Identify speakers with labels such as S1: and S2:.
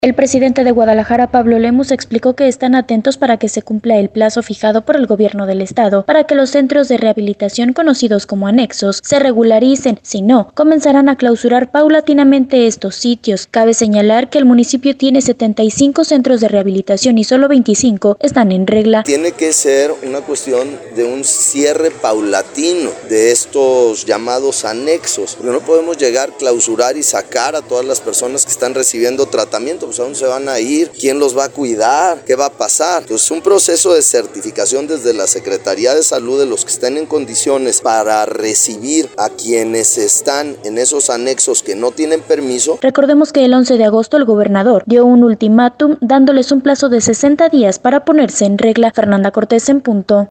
S1: El presidente de Guadalajara, Pablo Lemus, explicó que están atentos para que se cumpla el plazo fijado por el gobierno del estado para que los centros de rehabilitación conocidos como anexos se regularicen. Si no, comenzarán a clausurar paulatinamente estos sitios. Cabe señalar que el municipio tiene 75 centros de rehabilitación y solo 25 están en regla.
S2: Tiene que ser una cuestión de un cierre paulatino de estos llamados anexos, porque no podemos llegar, clausurar y sacar a todas las personas que están recibiendo tratamiento. Pues, ¿a dónde se van a ir? ¿Quién los va a cuidar? ¿Qué va a pasar? Entonces, un proceso de certificación desde la Secretaría de Salud de los que estén en condiciones para recibir a quienes están en esos anexos que no tienen permiso.
S1: Recordemos que el 11 de agosto el gobernador dio un ultimátum dándoles un plazo de 60 días para ponerse en regla. Fernanda Cortés en punto.